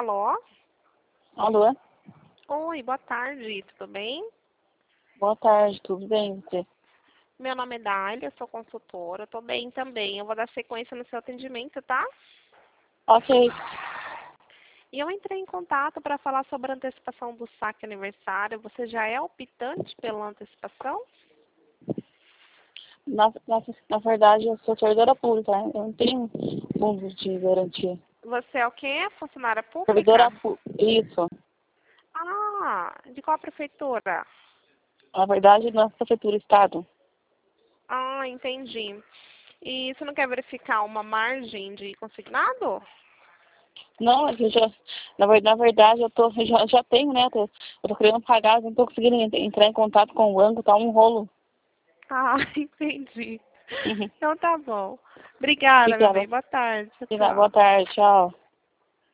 Alô? Alô? Oi, boa tarde, tudo bem? Boa tarde, tudo bem? Você? Meu nome é Dália, eu sou consultora, tô bem também. Eu vou dar sequência no seu atendimento, tá? Ok. E eu entrei em contato para falar sobre a antecipação do saque aniversário. Você já é optante pela antecipação? Na verdade, eu sou servidora pública, né? Eu não tenho fundo de garantia. Você é o quê? Funcionária Servidora pública? pública, isso. Ah, de qual prefeitura? Na verdade, na prefeitura, estado. Ah, entendi. E você não quer verificar uma margem de consignado? Não, é que eu já, na verdade, eu já tenho, né? Eu tô querendo pagar, não tô conseguindo entrar em contato com o banco, tá um rolo. Ah, entendi. Uhum. Então tá bom. Obrigada, meu Obrigada. bem. Boa tarde. Tchau, Boa tchau. tarde, tchau.